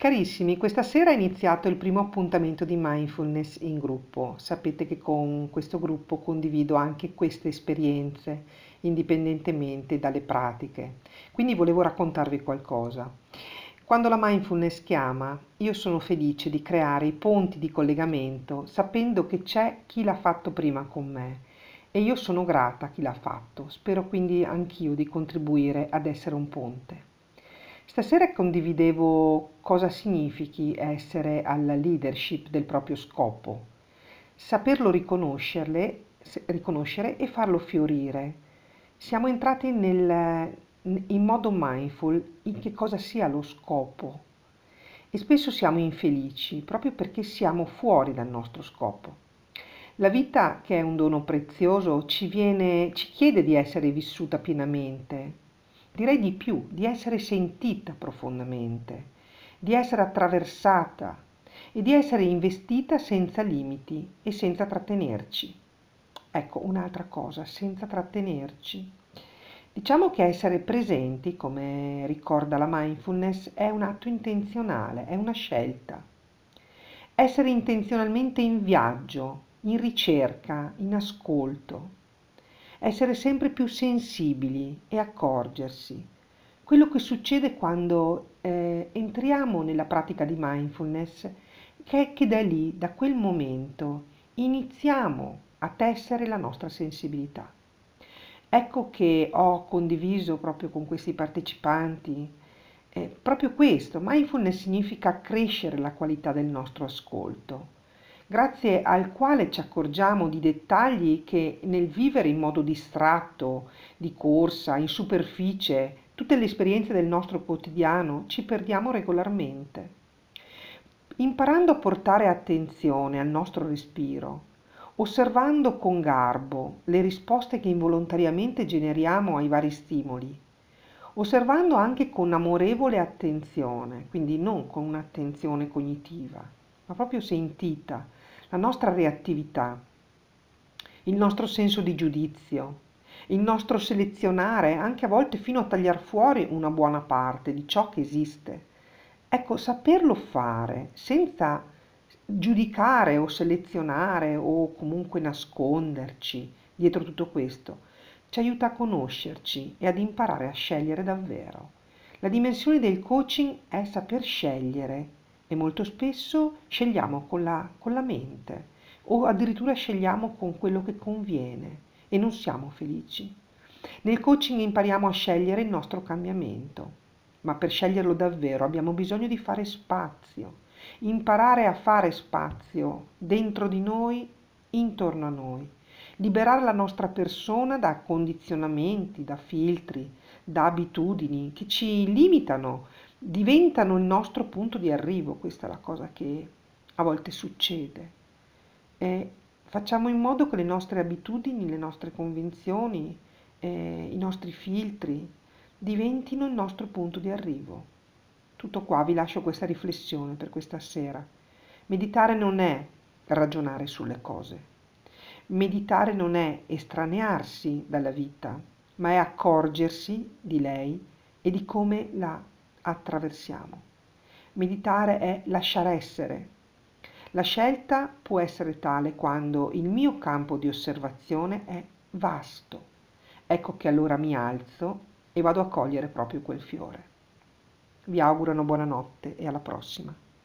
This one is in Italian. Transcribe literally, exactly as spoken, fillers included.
Carissimi, questa sera è iniziato il primo appuntamento di mindfulness in gruppo. Sapete che con questo gruppo condivido anche queste esperienze, indipendentemente dalle pratiche. Quindi volevo raccontarvi qualcosa. Quando la mindfulness chiama, io sono felice di creare i ponti di collegamento, sapendo che c'è chi l'ha fatto prima con me. E io sono grata a chi l'ha fatto. Spero quindi anch'io di contribuire ad essere un ponte. Stasera condividevo cosa significhi essere alla leadership del proprio scopo, saperlo riconoscerle, se- riconoscere e farlo fiorire. Siamo entrati nel- in modo mindful in che cosa sia lo scopo e spesso siamo infelici proprio perché siamo fuori dal nostro scopo. La vita, che è un dono prezioso, ci viene, ci chiede di essere vissuta pienamente, direi di più, di essere sentita profondamente, di essere attraversata e di essere investita senza limiti e senza trattenerci. Ecco, un'altra cosa, senza trattenerci. Diciamo che essere presenti, come ricorda la mindfulness, è un atto intenzionale, è una scelta. Essere intenzionalmente in viaggio, in ricerca, in ascolto. Essere sempre più sensibili e accorgersi. Quello che succede quando eh, entriamo nella pratica di mindfulness, che è che da lì, da quel momento, iniziamo a tessere la nostra sensibilità. Ecco che ho condiviso proprio con questi partecipanti eh, proprio questo. Mindfulness significa crescere la qualità del nostro ascolto, grazie al quale ci accorgiamo di dettagli che nel vivere in modo distratto, di corsa, in superficie, tutte le esperienze del nostro quotidiano, ci perdiamo regolarmente. Imparando a portare attenzione al nostro respiro, osservando con garbo le risposte che involontariamente generiamo ai vari stimoli, osservando anche con amorevole attenzione, quindi non con un'attenzione cognitiva, ma proprio sentita, la nostra reattività, il nostro senso di giudizio, il nostro selezionare, anche a volte fino a tagliar fuori una buona parte di ciò che esiste. Ecco, saperlo fare senza giudicare o selezionare o comunque nasconderci dietro tutto questo, ci aiuta a conoscerci e ad imparare a scegliere davvero. La dimensione del coaching è saper scegliere e molto spesso scegliamo con la, con la mente o addirittura scegliamo con quello che conviene e non siamo felici. Nel coaching impariamo a scegliere il nostro cambiamento, ma per sceglierlo davvero abbiamo bisogno di fare spazio, imparare a fare spazio dentro di noi, intorno a noi, liberare la nostra persona da condizionamenti, da filtri, da abitudini che ci limitano, diventano il nostro punto di arrivo. Questa è la cosa che a volte succede. E facciamo in modo che le nostre abitudini, le nostre convinzioni, eh, i nostri filtri diventino il nostro punto di arrivo. Tutto qua, vi lascio questa riflessione per questa sera. Meditare non è ragionare sulle cose. Meditare non è estranearsi dalla vita, ma è accorgersi di lei e di come la attraversiamo. Meditare è lasciare essere. La scelta può essere tale quando il mio campo di osservazione è vasto. Ecco che allora mi alzo e vado a cogliere proprio quel fiore. Vi auguro una buona notte e alla prossima.